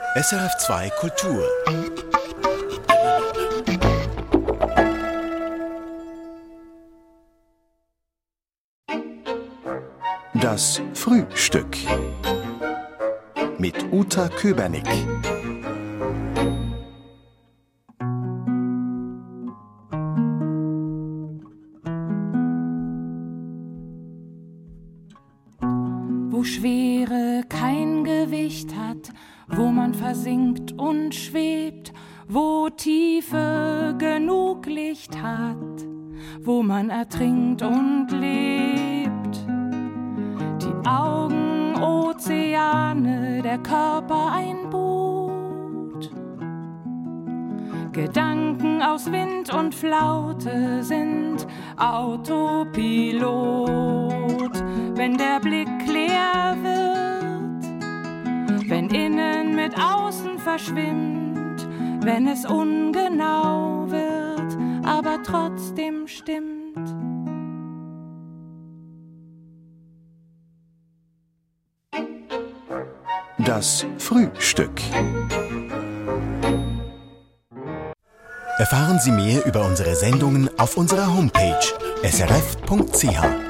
SRF2 Kultur. Das Frühstück mit Uta Köbernick. Wo Schwere kein Gewicht hat, wo man versinkt und schwebt, wo Tiefe genug Licht hat, wo man ertrinkt und lebt. Die Augen Ozeane, der Körper ein Boot. Gedanken aus Wind und Flaute sind Autopilot. Wenn der Blick leer wird, wenn innen mit außen verschwimmt, wenn es ungenau wird, aber trotzdem stimmt. Das Frühstück. Erfahren Sie mehr über unsere Sendungen auf unserer Homepage srf.ch.